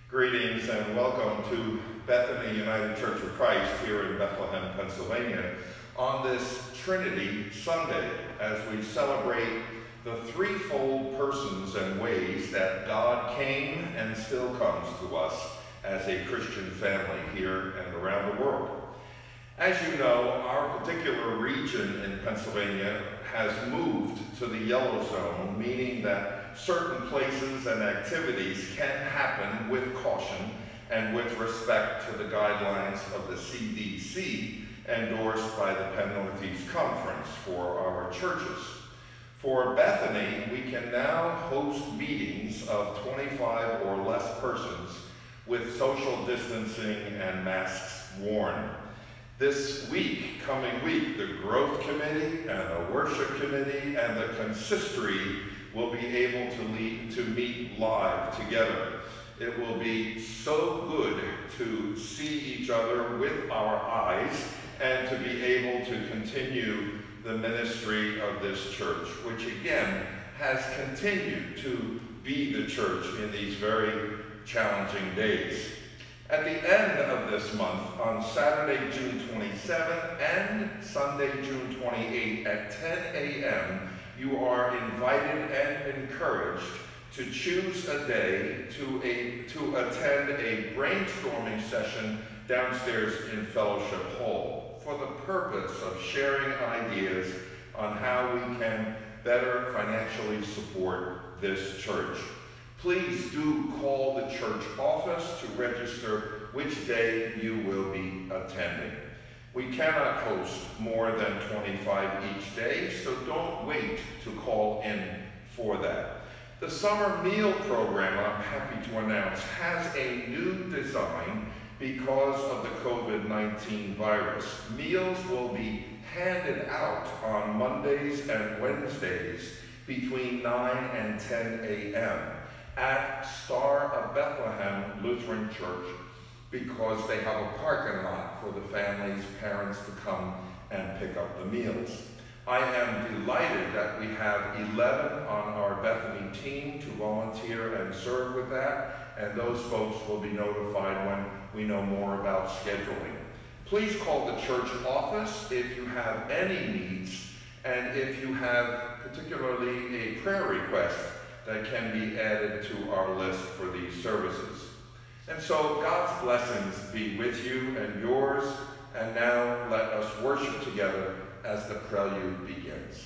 Greetings and welcome to Bethany United Church of Christ here in Bethlehem, Pennsylvania, on this Trinity Sunday as we celebrate the threefold persons and ways that God came and still comes to us as a Christian family here and around the world. As you know, our particular region in Pennsylvania has moved to the yellow zone, meaning that certain places and activities can happen with caution and with respect to the guidelines of the CDC endorsed by the Penn Northeast Conference for our churches. For Bethany, we can now host meetings of 25 or less persons with social distancing and masks worn. This coming week, the Growth Committee and the Worship Committee and the Consistory will be able to meet live together. It will be so good to see each other with our eyes and to be able to continue the ministry of this church, which again has continued to be the church in these very challenging days. At the end of this month, on Saturday, June 27th and Sunday, June 28th at 10 a.m., you are invited and encouraged to choose a day to attend a brainstorming session downstairs in Fellowship Hall for the purpose of sharing ideas on how we can better financially support this church. Please do call the church office to register which day you will be attending. We cannot host more than 25 each day, so don't wait to call in for that. The summer meal program, I'm happy to announce, has a new design because of the COVID-19 virus. Meals will be handed out on Mondays and Wednesdays between 9 and 10 a.m. at Star of Bethlehem Lutheran Church, because they have a parking lot for the families, parents to come and pick up the meals. I am delighted that we have 11 on our Bethany team to volunteer and serve with that, and those folks will be notified when we know more about scheduling. Please call the church office if you have any needs, and if you have particularly a prayer request that can be added to our list for these services. And so God's blessings be with you and yours, and now let us worship together as the prelude begins.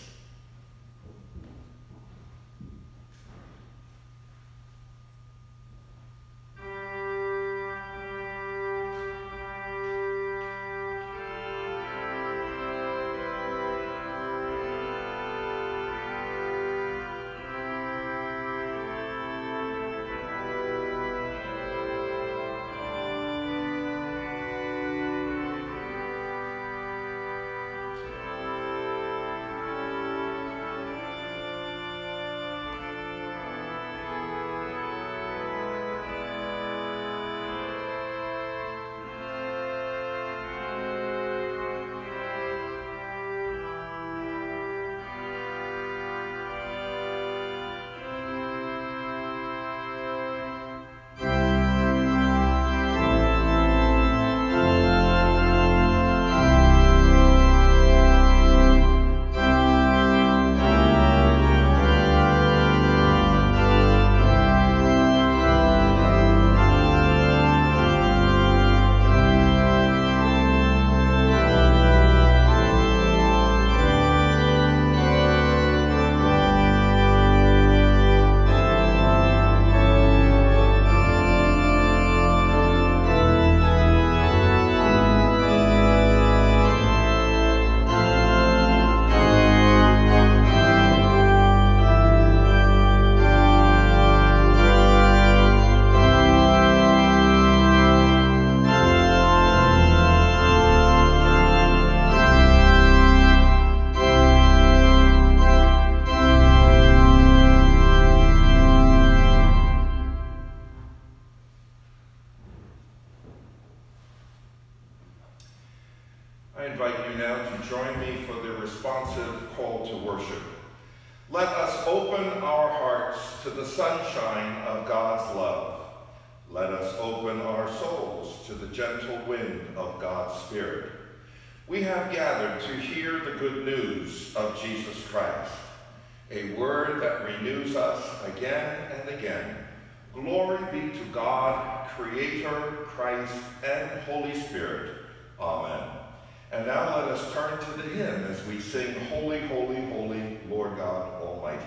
I invite you now to join me for the responsive call to worship. Let us open our hearts to the sunshine of God's love. Let us open our souls to the gentle wind of God's Spirit. We have gathered to hear the good news of Jesus Christ, a word that renews us again and again. Glory be to God, Creator, Christ, and Holy Spirit. Amen. And now let us turn to the hymn as we sing, Holy, Holy, Holy, Lord God Almighty.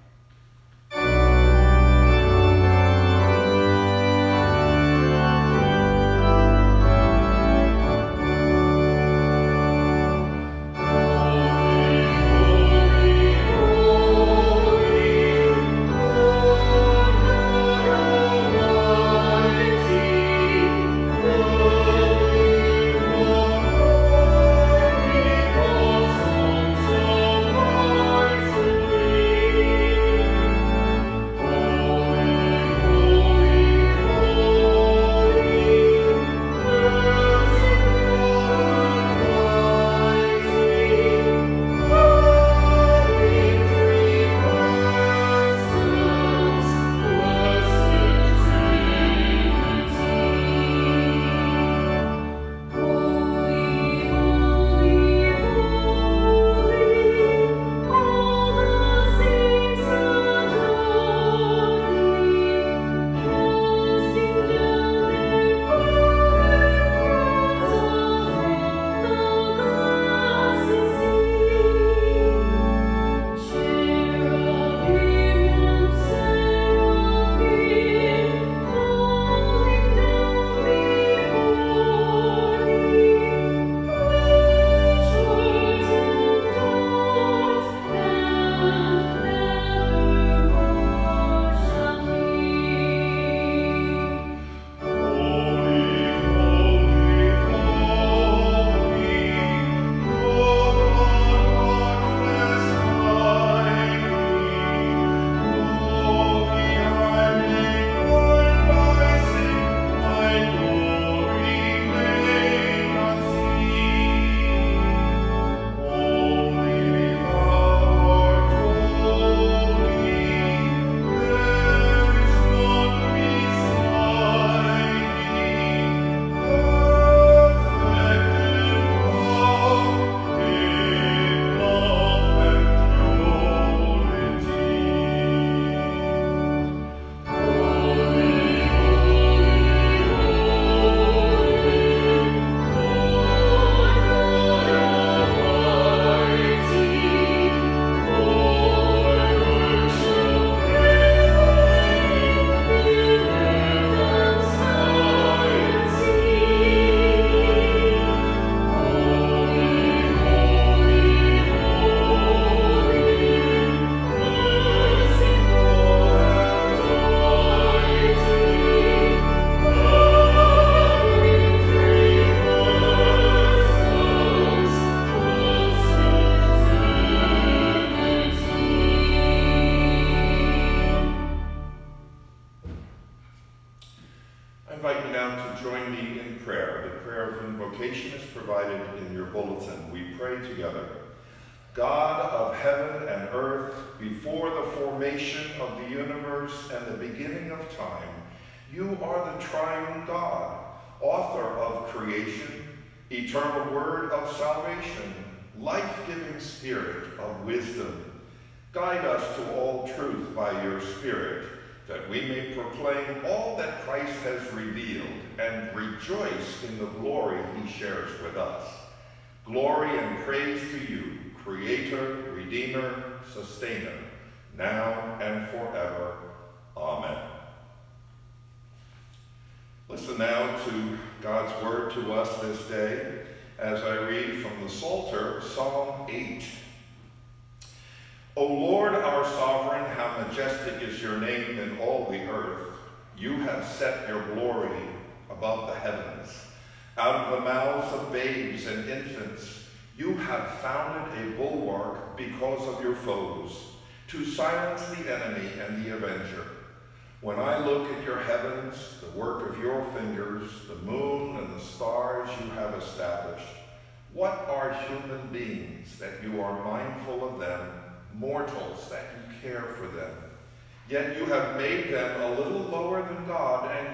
I invite you now to join me in prayer. The prayer of invocation is provided in your bulletin. We pray together. God of heaven and earth, before the formation of the universe and the beginning of time, you are the triune God, author of creation, eternal word of salvation, life-giving spirit of wisdom. Guide us to all truth by your Spirit, that we may proclaim all that Christ has revealed and rejoice in the glory he shares with us. Glory and praise to you, Creator, Redeemer, Sustainer, now and forever. Amen. Listen now to God's word to us this day as I read from the Psalter, Psalm 8. O Lord, our sovereign, how majestic is your name in all the earth. You have set your glory above the heavens. Out of the mouths of babes and infants, you have founded a bulwark because of your foes, to silence the enemy and the avenger. When I look at your heavens, the work of your fingers, the moon and the stars you have established, what are human beings that you are mindful of them, mortals that you care for them? Yet you have made them a little lower than God and crowned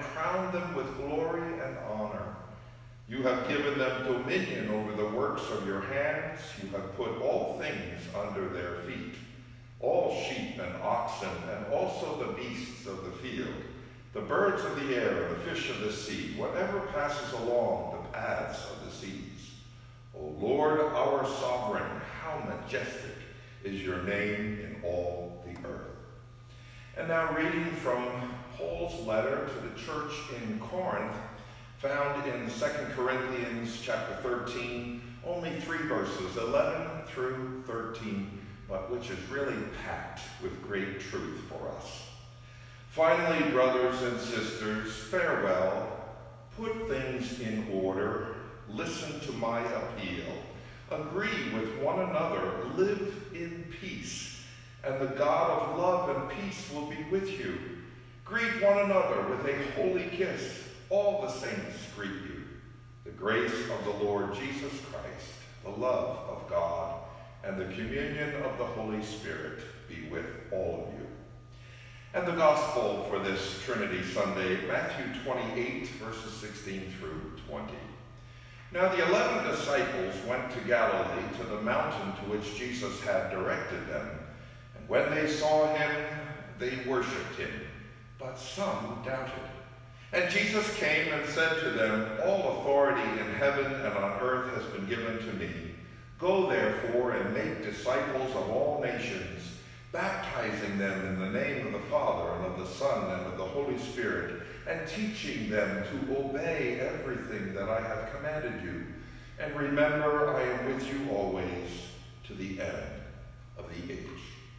crowned them with glory and honor. You have given them dominion over the works of your hands. You have put all things under their feet, all sheep and oxen, and also the beasts of the field, the birds of the air and the fish of the sea, whatever passes along the paths of the seas. O Lord, our sovereign, how majestic is your name in all the earth. And now reading from Paul's letter to the church in Corinth, found in 2 Corinthians chapter 13, only 3 verses, 11 through 13, but which is really packed with great truth for us. Finally, brothers and sisters, farewell. Put things in order. Listen to my appeal. Agree with one another. Live in peace. And the God of love and peace will be with you. Greet one another with a holy kiss. All the saints greet you. The grace of the Lord Jesus Christ, the love of God, and the communion of the Holy Spirit be with all of you. And the gospel for this Trinity Sunday, Matthew 28, verses 16 through 20. Now the 11 disciples went to Galilee, to the mountain to which Jesus had directed them. And when they saw him, they worshipped him, but some doubted. And Jesus came and said to them, all authority in heaven and on earth has been given to me. Go therefore and make disciples of all nations, baptizing them in the name of the Father and of the Son and of the Holy Spirit, and teaching them to obey everything that I have commanded you. And remember, I am with you always to the end of the age.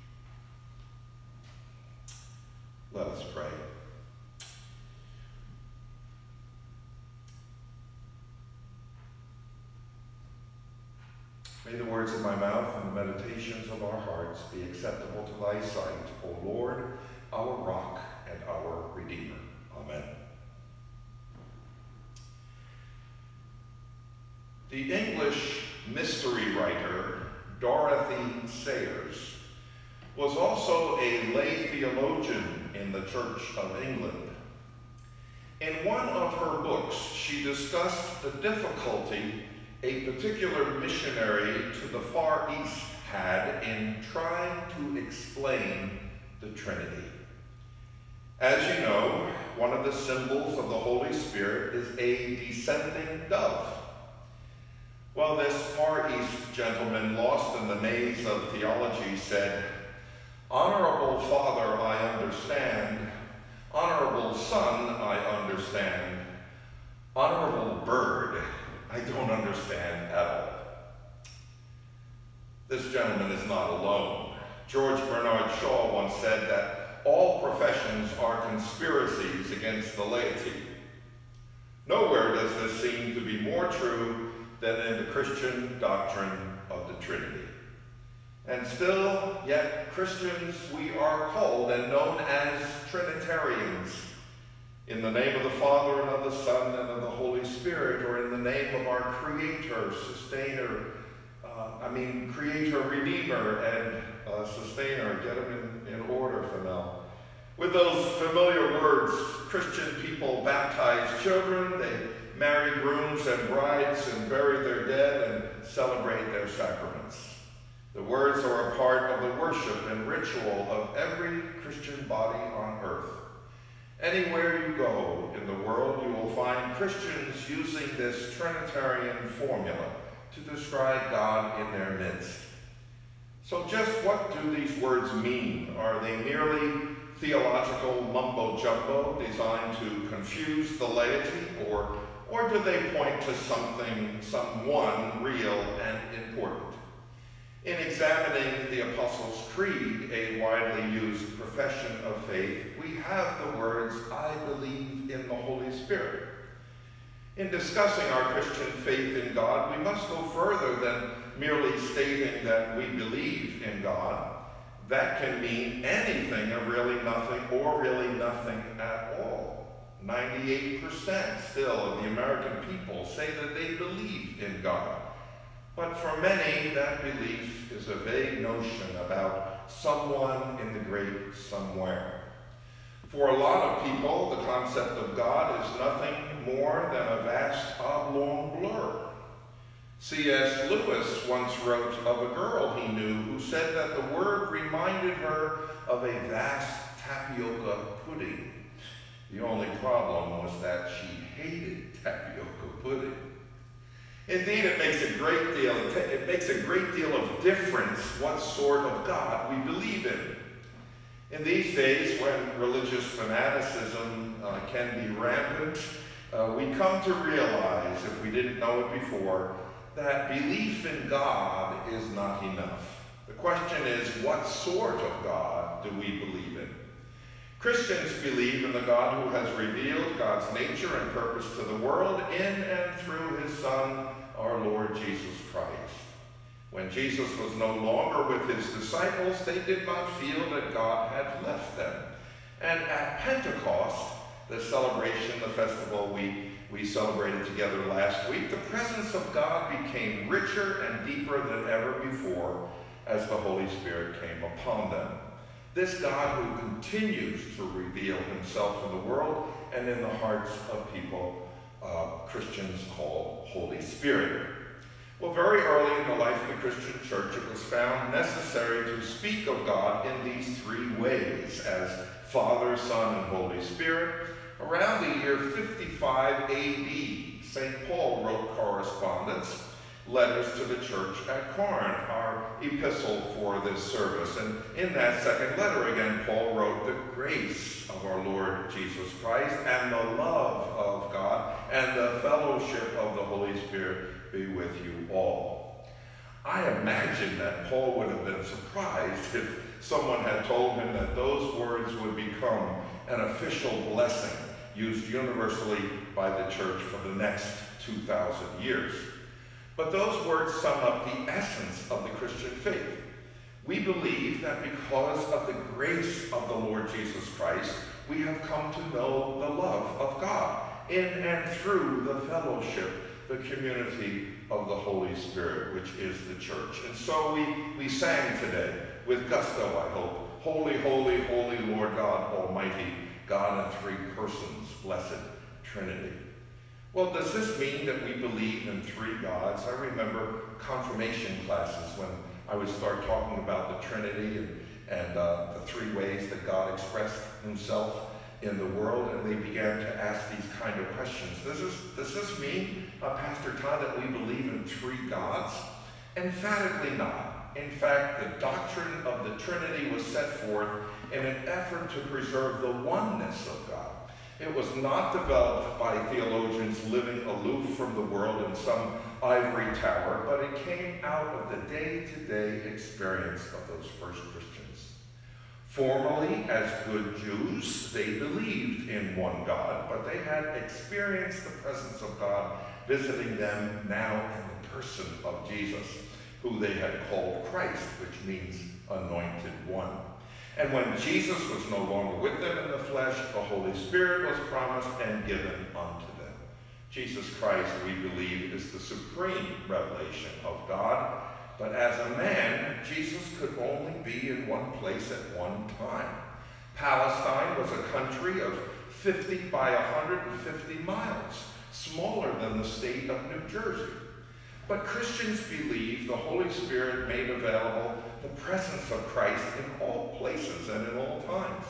Let us pray. May the words of my mouth and the meditations of our hearts be acceptable to thy sight, O Lord, our rock and our Redeemer. Amen. The English mystery writer Dorothy Sayers was also a lay theologian in the Church of England. In one of her books, she discussed the difficulty a particular missionary to the Far East had in trying to explain the Trinity. As you know, one of the symbols of the Holy Spirit is a descending dove. Well, this Far East gentleman, lost in the maze of theology, said, "Honorable Father, I understand. Honorable Son, I understand. Honorable bird, I don't understand at all." This gentleman is not alone. George Bernard Shaw once said that all professions are conspiracies against the laity. Nowhere does this seem to be more true than in the Christian doctrine of the Trinity. And still, yet Christians, we are called and known as Trinitarians. In the name of the Father, and of the Son, and of the Holy Spirit, or in the name of our Creator, Sustainer, Creator, Redeemer, and Sustainer. Get them in order for now. With those familiar words, Christian people baptize children, they marry grooms and brides, and bury their dead, and celebrate their sacraments. The words are a part of the worship and ritual of every Christian body on earth. Anywhere you go in the world, you will find Christians using this Trinitarian formula to describe God in their midst. So just what do these words mean? Are they merely theological mumbo-jumbo designed to confuse the laity, or do they point to someone real and important? In examining the Apostles' Creed, a widely used profession of faith, we have the words, "I believe in the Holy Spirit." In discussing our Christian faith in God, we must go further than merely stating that we believe in God. That can mean anything or really nothing at all. 98% still of the American people say that they believe in God. But for many, that belief is a vague notion about someone in the great somewhere. For a lot of people, the concept of God is nothing more than a vast oblong blur. C.S. Lewis once wrote of a girl he knew who said that the word reminded her of a vast tapioca pudding. The only problem was that she hated tapioca pudding. Indeed, it makes a great deal of difference what sort of God we believe in. In these days, when religious fanaticism can be rampant, we come to realize, if we didn't know it before, that belief in God is not enough. The question is, what sort of God do we believe in? Christians believe in the God who has revealed God's nature and purpose to the world in and through his Son, our Lord Jesus Christ. When Jesus was no longer with his disciples, they did not feel that God had left them. And at Pentecost, the celebration, the festival we celebrated together last week, the presence of God became richer and deeper than ever before as the Holy Spirit came upon them. This God who continues to reveal himself in the world and in the hearts of people Christians call Holy Spirit. Well, very early in the life of the Christian church, it was found necessary to speak of God in these three ways, as Father, Son, and Holy Spirit. Around the year 55 A.D., St. Paul wrote correspondence, letters to the church at Corinth, our epistle for this service. And in that second letter, again, Paul wrote, "The grace of our Lord Jesus Christ and the love of God and the fellowship of the Holy Spirit be with you all." I imagine that Paul would have been surprised if someone had told him that those words would become an official blessing used universally by the church for the next 2,000 years. But those words sum up the essence of the Christian faith. We believe that because of the grace of the Lord Jesus Christ, we have come to know the love of God in and through the fellowship, the community of the Holy Spirit, which is the church. And so we sang today with gusto, I hope, "Holy, holy, holy Lord God Almighty, God in three persons, blessed Trinity." Well, does this mean that we believe in three gods? I remember confirmation classes when I would start talking about the Trinity and the three ways that God expressed himself in the world, and they began to ask these kind of questions. Does this mean, Pastor Todd, that we believe in three gods? Emphatically not. In fact, the doctrine of the Trinity was set forth in an effort to preserve the oneness of God. It was not developed by theologians living aloof from the world in some ivory tower, but it came out of the day-to-day experience of those first Christians. Formally, as good Jews, they believed in one God, but they had experienced the presence of God visiting them now in the person of Jesus, who they had called Christ, which means anointed one. And when Jesus was no longer with them in the flesh, the Holy Spirit was promised and given unto them. Jesus Christ, we believe, is the supreme revelation of God. But as a man, Jesus could only be in one place at one time. Palestine was a country of 50 by 150 miles, smaller than the state of New Jersey. But Christians believe the Holy Spirit made available the presence of Christ in all places and in all times.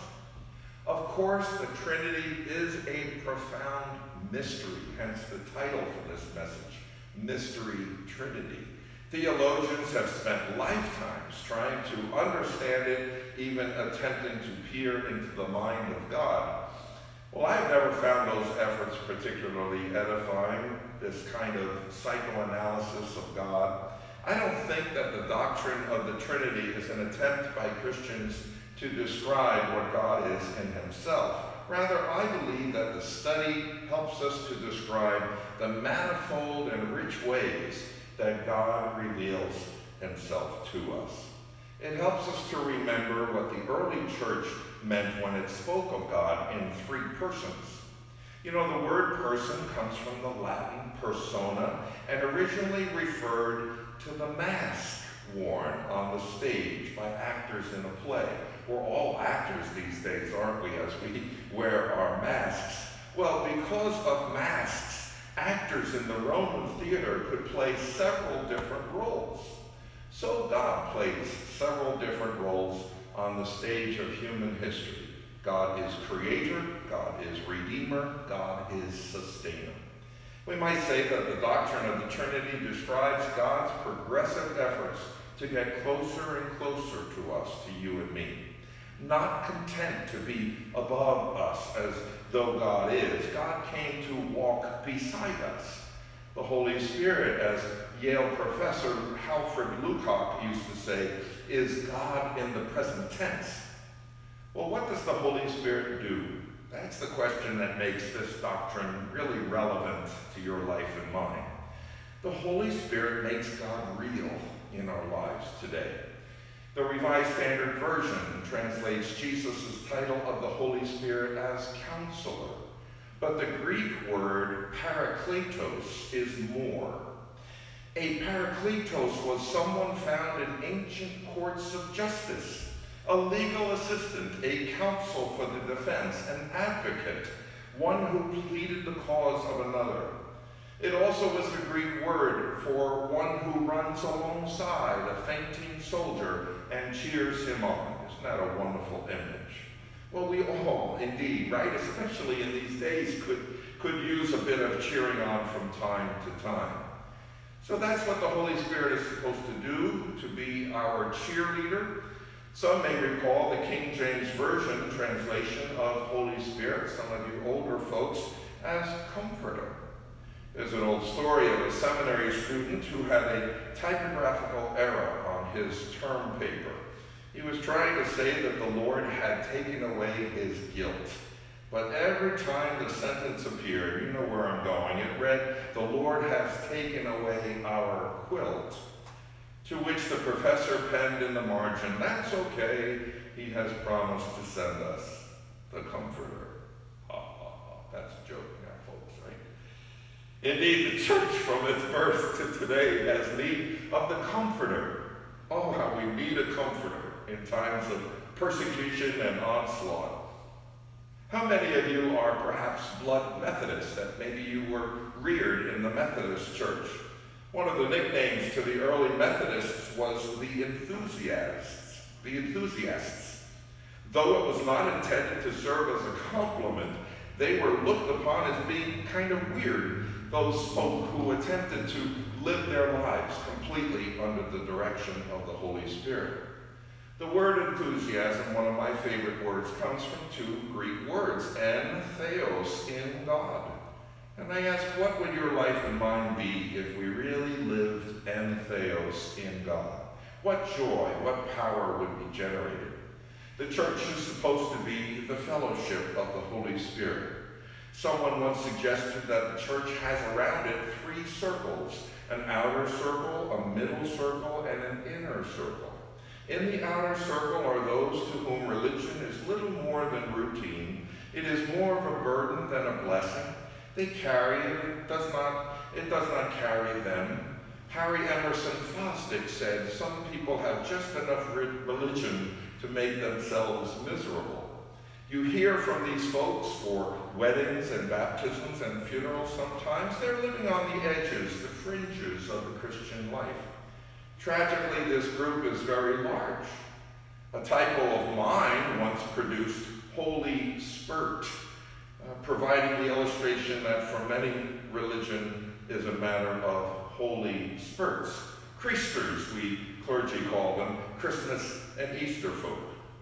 Of course, the Trinity is a profound mystery, hence the title for this message, Mystery Trinity. Theologians have spent lifetimes trying to understand it, even attempting to peer into the mind of God. Well, I've never found those efforts particularly edifying, this kind of psychoanalysis of God. I don't think that the doctrine of the Trinity is an attempt by Christians to describe what God is in himself. Rather, I believe that the study helps us to describe the manifold and rich ways that God reveals himself to us. It helps us to remember what the early church meant when it spoke of God in three persons. You know, the word person comes from the Latin persona and originally referred to the mask worn on the stage by actors in a play. We're all actors these days, aren't we, as we wear our masks? Well, because of masks, actors in the Roman theater could play several different roles. So God plays several different roles on the stage of human history. God is creator, God is redeemer, God is sustainer. We might say that the doctrine of the Trinity describes God's progressive efforts to get closer and closer to us, to you and me. Not content to be above us as though God is, God came to walk beside us. The Holy Spirit, as Yale professor Alfred Lukács used to say, is God in the present tense. Well, what does the Holy Spirit do? That's the question that makes this doctrine really relevant to your life and mine. The Holy Spirit makes God real in our lives today. The Revised Standard Version translates Jesus' title of the Holy Spirit as Counselor, but the Greek word parakletos is more. A parakletos was someone found in ancient courts of justice, a legal assistant, a counsel for the defense, an advocate, one who pleaded the cause of another. It also was the Greek word for one who runs alongside a fainting soldier and cheers him on. Isn't that a wonderful image? Well, we all, indeed, right, especially in these days, could use a bit of cheering on from time to time. So that's what the Holy Spirit is supposed to do, to be our cheerleader. Some may recall the King James Version translation of Holy Spirit, some of you older folks, as comforter. There's an old story of a seminary student who had a typographical error on his term paper. He was trying to say that the Lord had taken away his guilt. But every time the sentence appeared, you know where I'm going, it read, "The Lord has taken away our quilt." To which the professor penned in the margin, "That's okay, he has promised to send us the Comforter." Ha ha ha, that's a joke now, folks, right? Indeed, the church from its birth to today has need of the Comforter. Oh, how we need a Comforter in times of persecution and onslaught. How many of you are perhaps blood Methodists, that maybe you were reared in the Methodist church? One of the nicknames to the early Methodists was the enthusiasts. The enthusiasts. Though it was not intended to serve as a compliment, they were looked upon as being kind of weird, those folk who attempted to live their lives completely under the direction of the Holy Spirit. The word enthusiasm, one of my favorite words, comes from two Greek words, en theos, in God. And I ask, what would your life and mine be if we really lived en theos, in God? What joy, what power would be generated? The church is supposed to be the fellowship of the Holy Spirit. Someone once suggested that the church has around it three circles, an outer circle, a middle circle, and an inner circle. In the outer circle are those to whom religion is little more than routine. It is more of a burden than a blessing. They carry it, it does not carry them. Harry Emerson Fosdick said, "Some people have just enough religion to make themselves miserable." You hear from these folks for weddings and baptisms and funerals sometimes. They're living on the edges, the fringes of the Christian life. Tragically, this group is very large. A typo of mine once produced holy spurt, providing the illustration that for many, religion is a matter of holy spurts. Christers, we clergy call them, Christmas and Easter folk.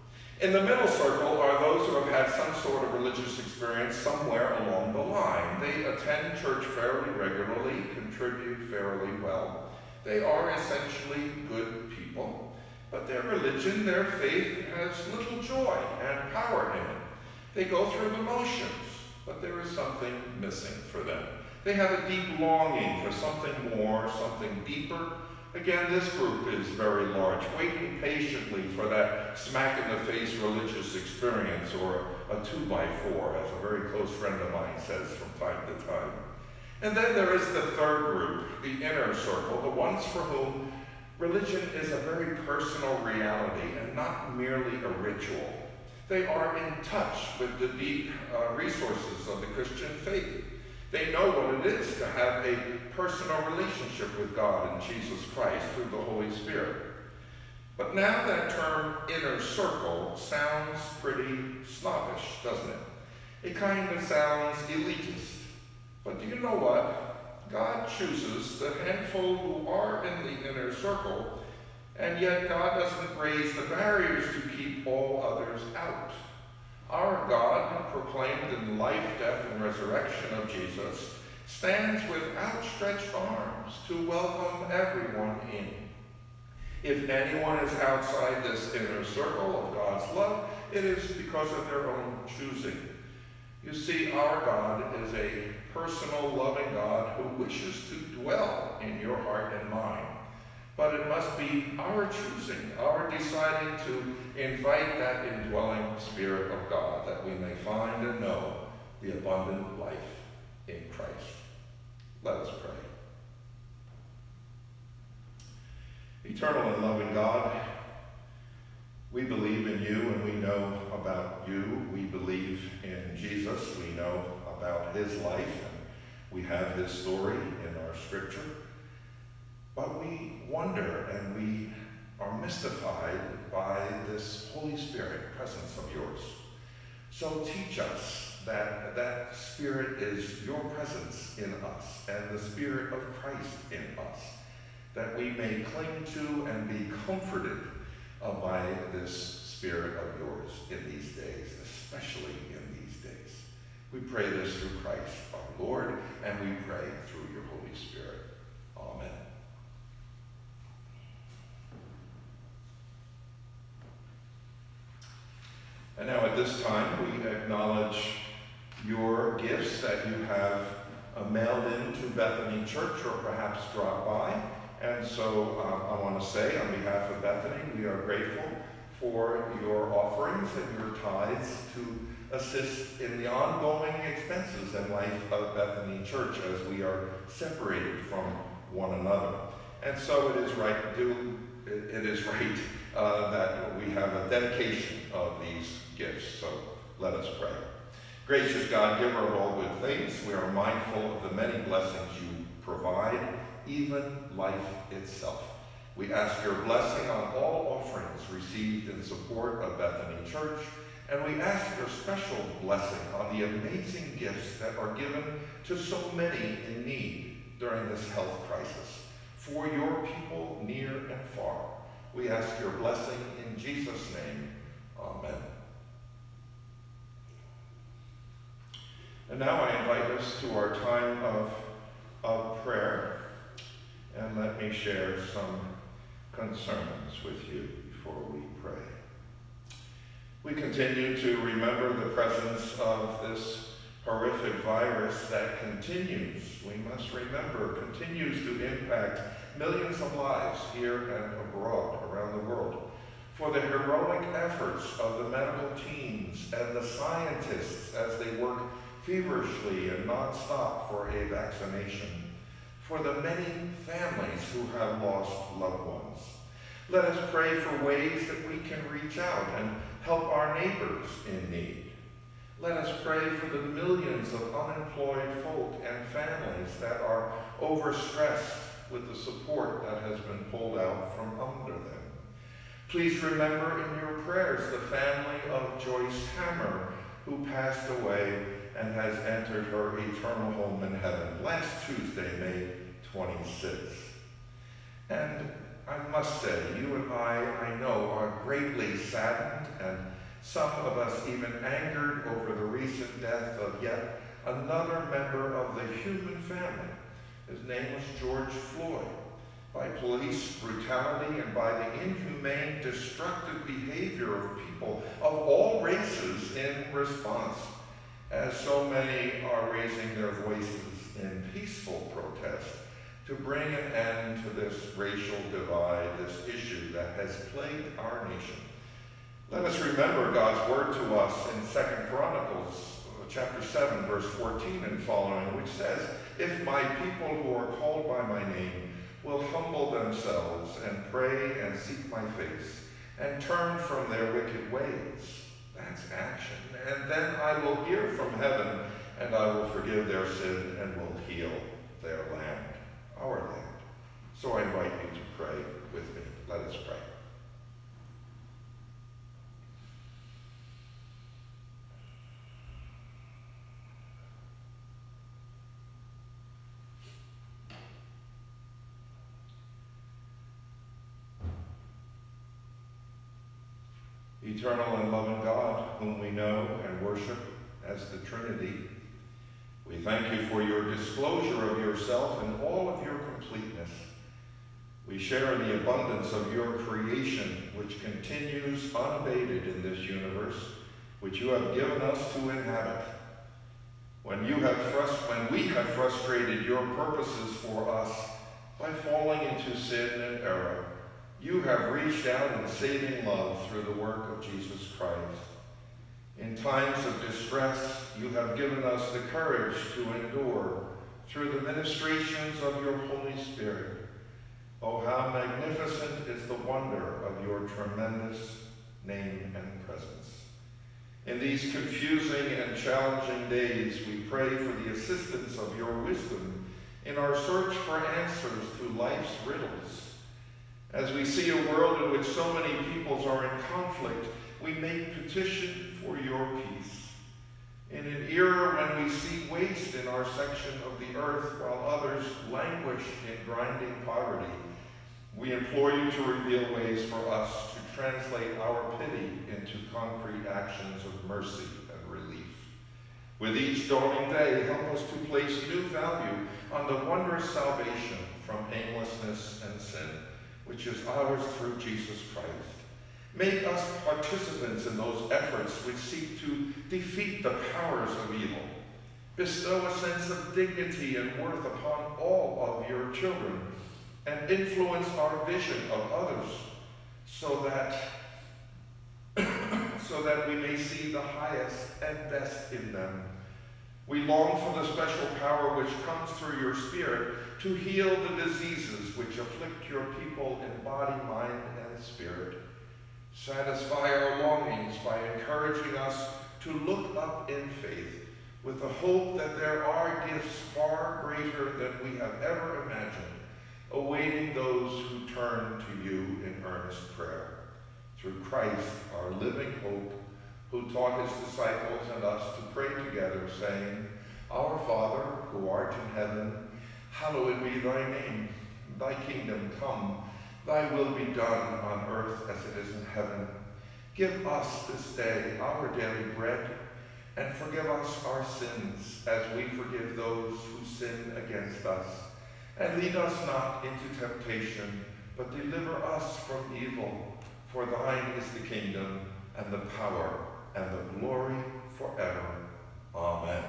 In the middle circle are those who have had some sort of religious experience somewhere along the line. They attend church fairly regularly, contribute fairly well. They are essentially good people, but their religion, their faith, has little joy and power in it. They go through the motions, but there is something missing for them. They have a deep longing for something more, something deeper. Again, this group is very large, waiting patiently for that smack-in-the-face religious experience, or a 2x4, as a very close friend of mine says from time to time. And then there is the third group, the inner circle, the ones for whom Religion is a very personal reality and not merely a ritual. They are in touch with the deep resources of the Christian faith. They know what it is to have a personal relationship with God and Jesus Christ through the Holy Spirit. But now that term inner circle sounds pretty snobbish, doesn't it? It kind of sounds elitist. But do you know what? God chooses the handful who are in the inner circle, and yet God doesn't raise the barriers to keep all others out. Our God, proclaimed in life, death, and resurrection of Jesus, stands with outstretched arms to welcome everyone in. If anyone is outside this inner circle of God's love, it is because of their own choosing. You see, our God is a personal, loving God who wishes to dwell in your heart and mind. But it must be our choosing, our deciding to invite that indwelling Spirit of God, that we may find and know the abundant life in Christ. Let us pray. Eternal and loving God, we believe in you and we know about you. We believe in Jesus. We know about his life and we have his story in our scripture. But we wonder and we are mystified by this Holy Spirit presence of yours. So teach us that that Spirit is your presence in us and the Spirit of Christ in us, that we may cling to and be comforted by this Spirit of yours in these days, especially in these days. We pray this through Christ our Lord, and we pray through your Holy Spirit. Amen. And now at this time, we acknowledge your gifts that you have mailed into Bethany Church or perhaps dropped by. And so I want to say on behalf of Bethany, we are grateful for your offerings and your tithes to assist in the ongoing expenses and life of Bethany Church as we are separated from one another. And so it is right that we have a dedication of these gifts. So let us pray. Gracious God, giver of all good things, we are mindful of the many blessings you provide, even life itself. We ask your blessing on all offerings received in support of Bethany Church, and we ask your special blessing on the amazing gifts that are given to so many in need during this health crisis. For your people near and far, we ask your blessing in Jesus' name. Amen. And now I invite us to our time of prayer. And let me share some concerns with you before we pray. We continue to remember the presence of this horrific virus that continues, we must remember, continues to impact millions of lives here and abroad around the world. For the heroic efforts of the medical teams and the scientists as they work feverishly and nonstop for a vaccination. For the many families who have lost loved ones. Let us pray for ways that we can reach out and help our neighbors in need. Let us pray for the millions of unemployed folk and families that are overstressed with the support that has been pulled out from under them. Please remember in your prayers the family of Joyce Hammer, who passed away and has entered her eternal home in heaven last Tuesday, May 26th. And I must say, you and I know, are greatly saddened, and some of us even angered over the recent death of yet another member of the human family. His name was George Floyd. By police brutality and by the inhumane, destructive behavior of people of all races in response, as so many are raising their voices in peaceful protest to bring an end to this racial divide, this issue that has plagued our nation. Let us remember God's word to us in 2 Chronicles chapter 7, verse 14 and following, which says, "If my people who are called by my name will humble themselves and pray and seek my face and turn from their wicked ways. That's action. And then I will hear from heaven, and I will forgive their sin and will heal their land, our land. So I invite you to pray with me. Let us pray. Eternal and loving God, whom we know and worship as the Trinity, we thank you for your disclosure of yourself in all of your completeness. We share in the abundance of your creation, which continues unabated in this universe, which you have given us to inhabit. When we have frustrated your purposes for us by falling into sin and error, you have reached out in saving love through the work of Jesus Christ. In times of distress, you have given us the courage to endure through the ministrations of your Holy Spirit. Oh, how magnificent is the wonder of your tremendous name and presence. In these confusing and challenging days, we pray for the assistance of your wisdom in our search for answers to life's riddles. As we see a world in which so many peoples are in conflict, we make petition for your peace. In an era when we see waste in our section of the earth while others languish in grinding poverty, we implore you to reveal ways for us to translate our pity into concrete actions of mercy and relief. With each dawning day, help us to place new value on the wondrous salvation from aimlessness and sin, which is ours through Jesus Christ. Make us participants in those efforts which seek to defeat the powers of evil. Bestow a sense of dignity and worth upon all of your children, and influence our vision of others so that we may see the highest and best in them. We long for the special power which comes through your Spirit to heal the diseases which afflict your people in body, mind, and spirit. Satisfy our longings by encouraging us to look up in faith with the hope that there are gifts far greater than we have ever imagined, awaiting those who turn to you in earnest prayer. Through Christ, our living hope, who taught his disciples and us to pray together, saying, Our Father, who art in heaven, hallowed be thy name. Thy kingdom come, thy will be done on earth as it is in heaven. Give us this day our daily bread, and forgive us our sins as we forgive those who sin against us. And lead us not into temptation, but deliver us from evil. For thine is the kingdom, and the power, and the glory forever. Amen.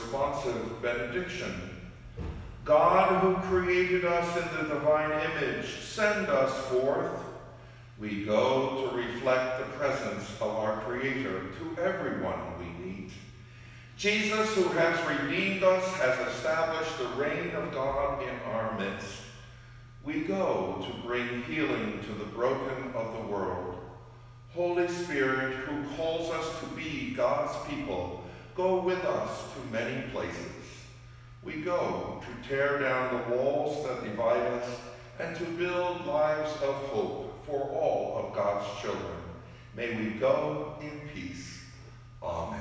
responsive benediction. God, who created us in the divine image, send us forth. We go to reflect the presence of our Creator to everyone we meet. Jesus, who has redeemed us, has established the reign of God in our midst. We go to bring healing to the broken of the world. Holy Spirit, who calls us to be God's people, go with us to many places. We go to tear down the walls that divide us and to build lives of hope for all of God's children. May we go in peace. Amen.